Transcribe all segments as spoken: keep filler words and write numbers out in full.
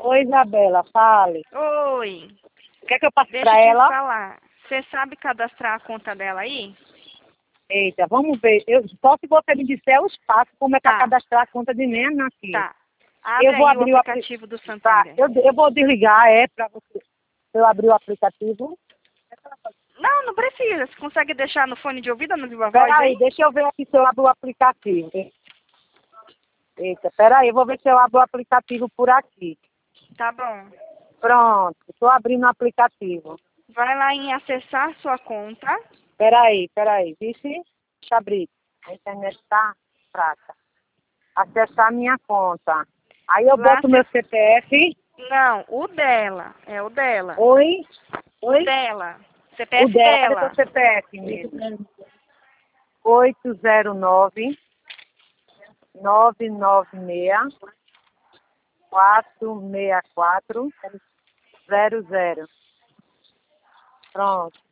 Oi, Isabela, fale. Oi. O que é que eu passo Deixa pra eu te ela? falar. Você sabe cadastrar a conta dela aí? Eita, vamos ver. Eu, só se você me disser os passos, como é para Tá, cadastrar a conta de Nena aqui. tá. Abre Eu vou aí o abrir o aplicativo. aplicativo do Tá, Santander. eu, eu vou desligar, é, para você. Eu abrir o aplicativo. Não, não precisa. Você consegue deixar no fone de ouvido, no Viva Voz Peraí, aí? deixa eu ver aqui se eu abro o aplicativo. Eita, peraí, eu vou ver se eu abro o aplicativo por aqui. Tá bom. Pronto, estou abrindo o aplicativo. Vai lá em acessar sua conta. Peraí, peraí, vice, deixa eu abrir. A internet está fraca. Acessar minha conta. Aí eu Lá boto cê... meu C P F. Não, o dela. É o dela. Oi? O Oi? dela. O C P F dela, cadê teu dela. C P F mesmo? oito zero nove, nove nove seis, quatro seis quatro, zero zero. Pronto.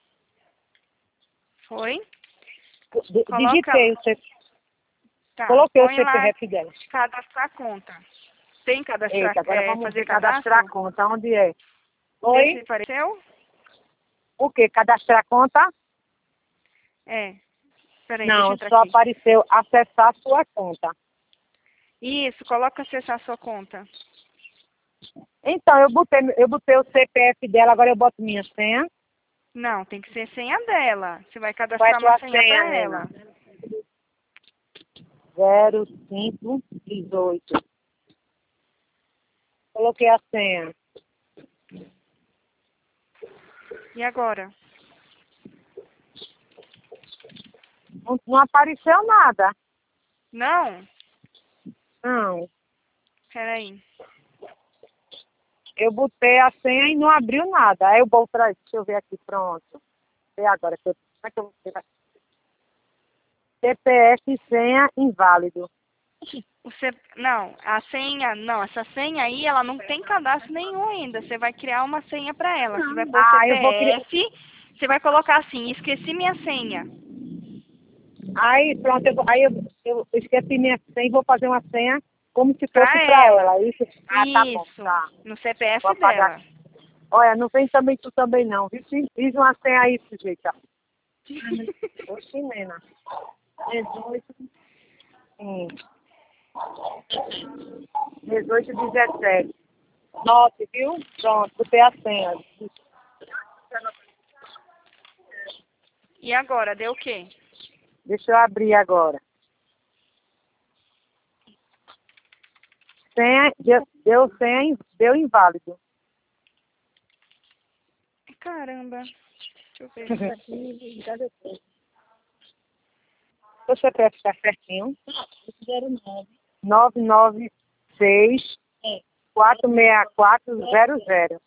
Foi? D- Coloca Digitei lá. o C P F. Tá. Coloquei o Põe lá C P F dela. cadastrar a conta. Tem cadastrar, Eita, agora é, vamos fazer ver cadastrar a cadastro? conta. Onde é? Vê se Oi? apareceu. O quê? Cadastrar a conta? É. Peraí, deixa eu Não, entrar só aqui. apareceu acessar sua conta. Isso, coloca acessar sua conta. Então, eu botei, eu botei o C P F dela, agora eu boto minha senha. Não, tem que ser senha dela. Você vai Qual é a cadastrar uma tua senha senha, pra Nena? ela. zero cinco dezoito. Coloquei a senha. E agora? Não, não apareceu nada. Não? Não. Peraí. Eu botei a senha e não abriu nada. Aí eu vou pra... Deixa eu ver aqui, pronto. E agora? Que eu... Como é que eu vou ver aqui? C P F e senha inválido. O C... Não, a senha, não, essa senha aí, ela não tem cadastro nenhum ainda. Você vai criar uma senha pra ela. Você vai pôr Ah, eu vou criar... C P F, você vai colocar assim, esqueci minha senha. Aí, pronto, eu, vou- aí eu, eu esqueci minha senha e vou fazer uma senha como se fosse Pra pra ela. ela. Isso. Ah, tá bom, Isso, tá. no C P Vou F apagar. dela. Olha, não vem também tu também não, viu? Fiz fiz uma senha aí, sujeita. Oxi, Nena. dezoito. Hum. dezoito, dezessete. Note, viu? Pronto, botei a senha. E agora, deu o quê? Deixa eu abrir agora. Senha, deu, deu senha, deu inválido. Caramba. Deixa eu ver. O C P F está certinho. nove nove seis, quatro seis quatro, zero zero.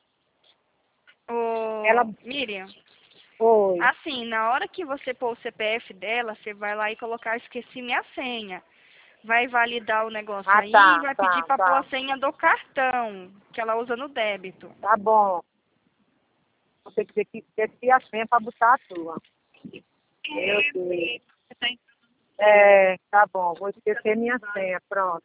Ela Ô, Miriam, foi. assim, na hora que você pôr o C P F dela, você vai lá e colocar esqueci minha senha. Vai validar o negócio Ah, aí e tá, vai pedir tá, pra pôr tá. a senha do cartão, que ela usa no débito. Tá bom. Vou ter que dizer que esqueci a senha para botar a tua. Meu Deus. É, tá bom. Vou esquecer minha senha. Pronto.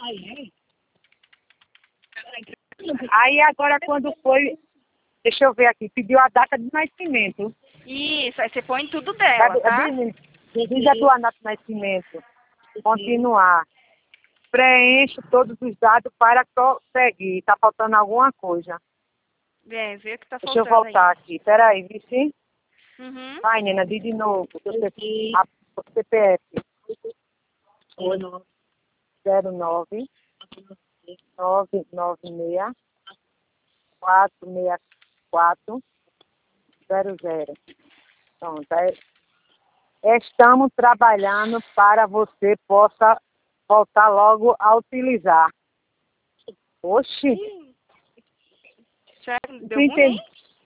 Aí agora quando foi... Deixa eu ver aqui. Pediu a data de nascimento. Isso, aí você põe tudo dela, tá? Diz, diz a tua data de nascimento. Continuar. Preencho todos os dados para prosseguir. Tá faltando alguma coisa. É, vê o que tá Deixa eu faltando aí. voltar aqui. Peraí, Vici. Uhum. Vai, Nena, diz de novo. O C P F. zero nove, nove nove seis, quatro seis quatro, zero zero. Pronto. É, estamos trabalhando para você possa voltar logo a utilizar. Oxi. Sério, Tu deu ruim, entende? hein?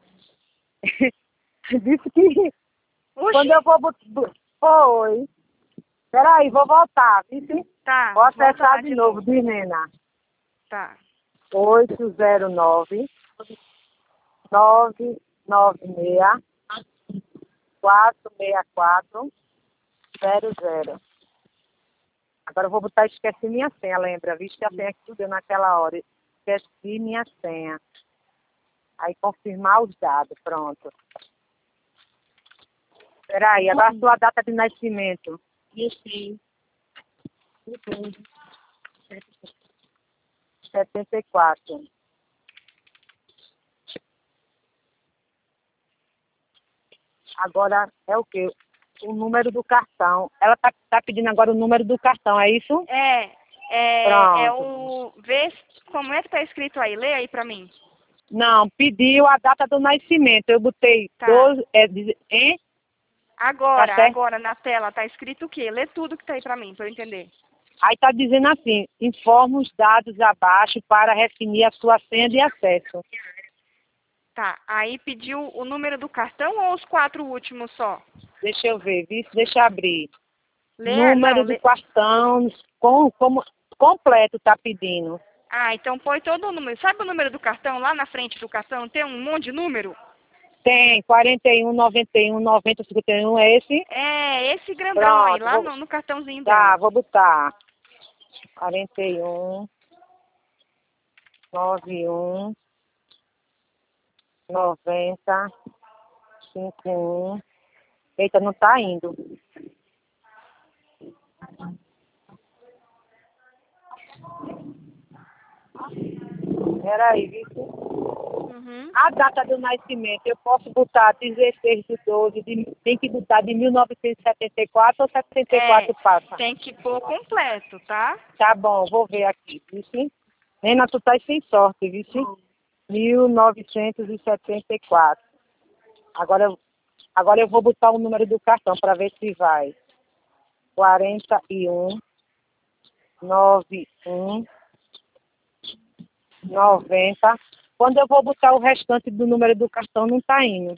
Disse que quando Oxi. eu vou... bot- Foi. Peraí, vou voltar. Disse? Tá, Vou volta acessar lá de de novo, novo. diz, Nena. Tá. oito zero nove, nove nove seis, quatro seis quatro, zero zero. Agora eu vou botar esqueci minha senha, lembra? Visto que a senha que tu deu naquela hora. esqueci minha senha. Aí confirmar os dados, pronto. Peraí, agora a sua data de nascimento. Isso. setenta e quatro. Agora é o quê? O número do cartão. Ela tá, tá pedindo agora o número do cartão, é isso? É, é, Pronto. é o... Vê como é que tá escrito aí, lê aí pra mim. Não, pediu a data do nascimento. Eu botei Tá. doze, é, diz- hein? Agora, Tá certo? agora na tela tá escrito o quê? Lê tudo que tá aí pra mim, pra eu entender. Aí tá dizendo assim, informa os dados abaixo para definir a sua senha de acesso. Tá, aí pediu o número do cartão ou os quatro últimos só? Deixa eu ver, viu? Deixa eu abrir. Lê, Número não, do lê... cartão, com, como, completo tá pedindo. Ah, então põe todo o número. Sabe o número do cartão? Lá na frente do cartão tem um monte de número? Tem quarenta e um, noventa e um, noventa, cinquenta e um, é esse? É, esse grandão aí, Pronto, lá vou, no, no cartãozinho tá, dela. vou botar. quarenta e um, noventa e um, noventa, cinquenta e um. Eita, não tá indo. Peraí, viu? Uhum. A data do nascimento, eu posso botar dezesseis de doze, de, tem que botar de mil novecentos e setenta e quatro ou setenta e quatro É, passa? tem que pôr completo, tá? Tá bom, vou ver aqui, viu? Nena, tu tá sem sorte, viu? mil novecentos e setenta e quatro. Agora, eu- agora eu vou botar o número do cartão para ver se vai. quarenta e um, noventa e um, noventa. Quando eu vou botar o restante do número do cartão, não tá indo.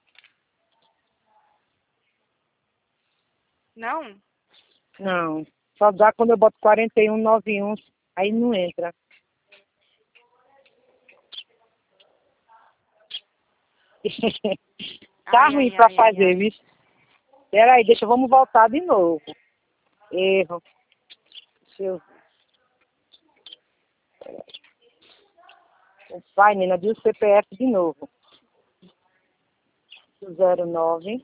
Não? Não. Só dá quando eu boto quarenta e um, noventa e um, aí não entra. Tá Ai, ruim ai, para ai, ai, fazer, ai. viu? Peraí, deixa, vamos voltar de novo. Erro. Deixa eu... Vai, Nina, diz o C P F de novo. zero nove,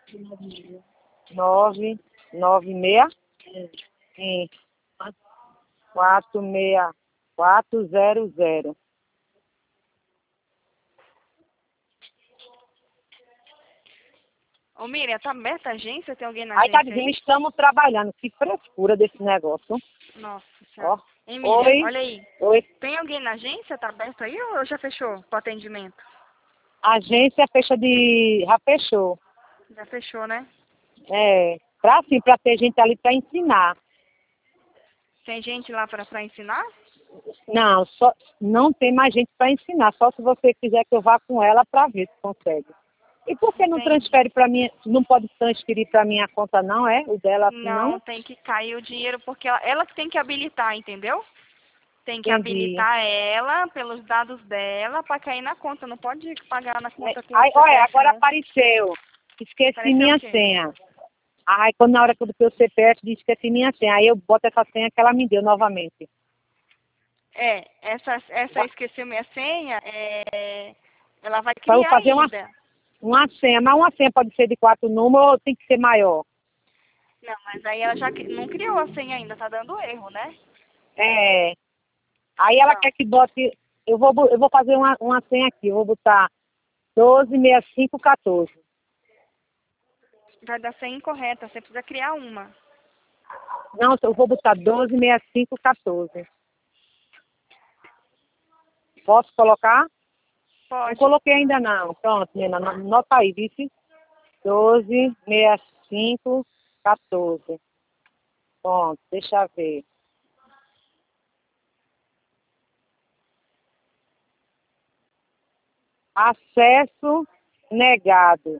nove, nove seis, sim, quatro seis quatro zero zero. Ô, Miriam, tá aberta a agência? Tem alguém na Aí tá agência dizendo, aí? estamos trabalhando. Que frescura desse negócio. Nossa Ó. senhora. Hein, Miriam, Oi, olha aí. oi. Tem alguém na agência? Tá aberto aí ou já fechou pro atendimento? Agência fecha de... Já fechou. Já fechou, né? É, pra assim, pra ter gente ali pra ensinar. Tem gente lá pra, pra ensinar? Não, só, não tem mais gente para ensinar, só se você quiser que eu vá com ela para ver se consegue. E por que não Entendi. transfere para mim, não pode transferir para minha conta não, é? O dela assim Não, não? tem que cair o dinheiro porque ela, ela que tem que habilitar, entendeu? Tem que Entendi. habilitar ela pelos dados dela pra cair na conta. Não pode pagar na É, conta com o aí, olha, C P F, agora não. apareceu. Esqueci Pareceu o minha quê? senha. Aí quando na hora que eu botei o C P F, disse esqueci minha senha. Aí eu boto essa senha que ela me deu novamente. É, essa, essa esqueceu minha senha, é, ela vai Para eu criar fazer uma, ainda. uma senha, mas uma senha pode ser de quatro números ou tem que ser maior? Não, mas aí ela já cri- não criou a senha ainda, tá dando erro, né? É. Aí ela Então, quer que bote. Eu vou, bo- eu vou fazer uma, uma senha aqui. Eu vou botar doze, sessenta e cinco, quatorze. vai dar senha incorreta, você precisa criar uma. Não, eu vou botar doze, sessenta e cinco, quatorze. Posso colocar? Não Pode. coloquei ainda não. Pronto, menina, anota aí, vice. doze, sessenta e cinco, quatorze. Pronto, deixa eu ver. Acesso negado.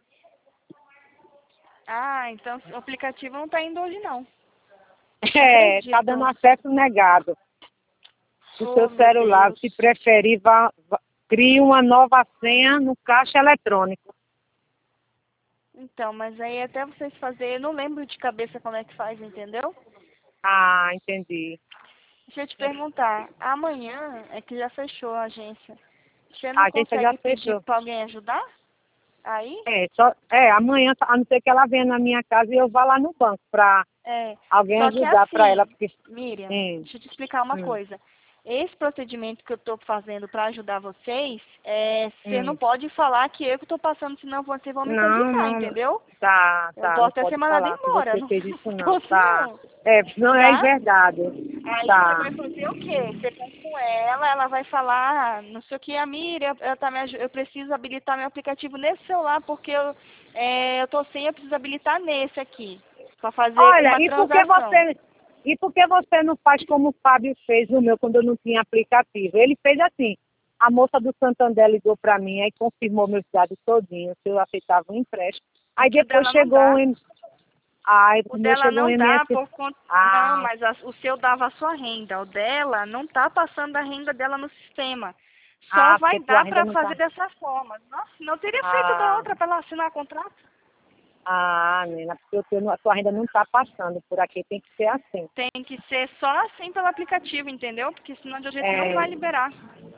Ah, então o aplicativo não tá indo hoje não. Não É, tá acredito. dando acesso negado. Do Oh, seu meu celular. Deus. Se preferir, vá, vá, crie uma nova senha no caixa eletrônico. Então, mas aí até vocês fazerem, eu não lembro de cabeça como é que faz, entendeu? Ah, entendi. Deixa eu te perguntar, amanhã é que já fechou a agência. Você A não agência já consegue pedir fechou. para alguém ajudar? Aí? É, só, é, amanhã, a não ser que ela venha na minha casa e eu vá lá no banco para É. alguém Só que ajudar para ela. assim, Porque, Miriam, hum, deixa eu te explicar uma hum, coisa. Esse procedimento que eu estou fazendo para ajudar vocês, é, você não hum. pode falar que eu que estou passando, senão vocês vão me Não, prejudicar, não, entendeu? tá, Eu tá, posso não até ser pode mandada falar que embora, você não fez isso não, posso tá. não, É, não é tá? verdade. Aí você Tá. vai fazer o quê? Você tá com ela, ela vai falar, não sei o que, a Miriam, ela tá me aju- eu preciso habilitar meu aplicativo nesse celular, porque eu, é, eu tô sem, eu preciso habilitar nesse aqui, pra fazer Olha, uma e por que transação. você, e por que você não faz como o Fábio fez no meu quando eu não tinha aplicativo? Ele fez assim, a moça do Santander ligou para mim, aí confirmou meus dados todinhos, se eu aceitava um empréstimo. É Aí que o depois dela não chegou um, dá. M- aí O o meu dela chegou um não dá M S, por conta. Não, ah, mas a- o seu dava a sua renda. O dela não tá passando a renda dela no sistema. Só ah, vai porque tua dar renda pra não fazer tá, dessa forma. Nossa, não teria feito da ah, outra pra ela assinar contrato. ah, menina, porque o teu, a tua renda não tá passando por aqui, tem que ser assim. Tem que ser só assim pelo aplicativo, entendeu? Porque senão de um jeito não É, vai liberar.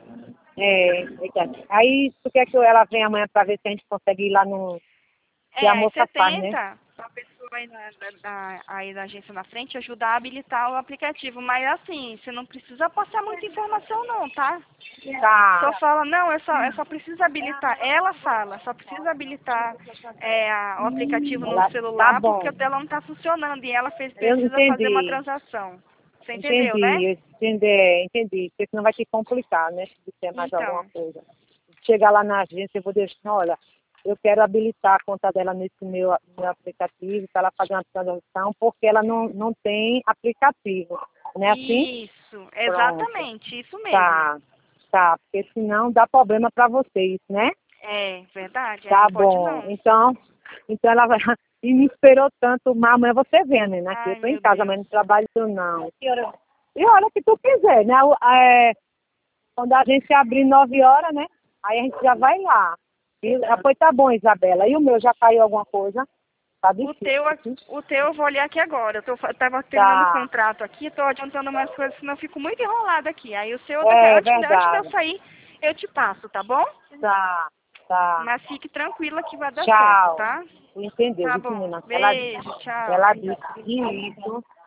é, eita. Aí tu quer que eu- ela venha amanhã para ver se a gente consegue ir lá no, que É, a aí você moça faz, né? tenta, a pessoa aí, na, da, da- aí da agência na frente, ajudar a habilitar o aplicativo. Mas assim, você não precisa passar muita informação não, tá? Só Tá, fala, não, eu só, eu só preciso habilitar. Ela fala, só precisa habilitar é, a- o aplicativo no ela, tá celular porque bom. o dela não está funcionando e ela fez, Eu precisa fazer uma entendi, transação. Você entendeu, né? entendi, eu entendi, entendi. Porque senão vai te complicar, né? Se disser mais alguma Então, coisa. Chegar lá na agência, eu vou deixar, olha, eu quero habilitar a conta dela nesse meu, meu aplicativo para ela fazer uma transação, porque ela não, não tem aplicativo. Não é assim? isso, Pronto. exatamente, isso mesmo. Tá, tá, porque senão dá problema para vocês, né? É, verdade, aí Tá não pode bom. não. Então, então ela vai. E me esperou tanto, mas amanhã você vem, né? Aqui eu Ai, tô em meu casa, Deus. mas não trabalho não. E olha o que tu quiser, né? O- é, quando a gente abrir nove horas, né? Aí a gente já vai lá. E, ah, pois tá bom, Isabela. E o meu já caiu alguma coisa? Tá O difícil. teu, o teu eu vou olhar aqui agora. Eu, tô, fa- tava terminando o Tá. contrato aqui, tô adiantando umas coisas, senão eu fico muito enrolada aqui. Aí o seu, daqui- É antes, de- antes de eu verdade. sair, eu te passo, tá bom? Tá, tá. Mas fique tranquila que vai dar certo, Tchau. tá? Entendeu, Tá viu, bom. menina? Ela, Beijo, tchau. ela disse que isso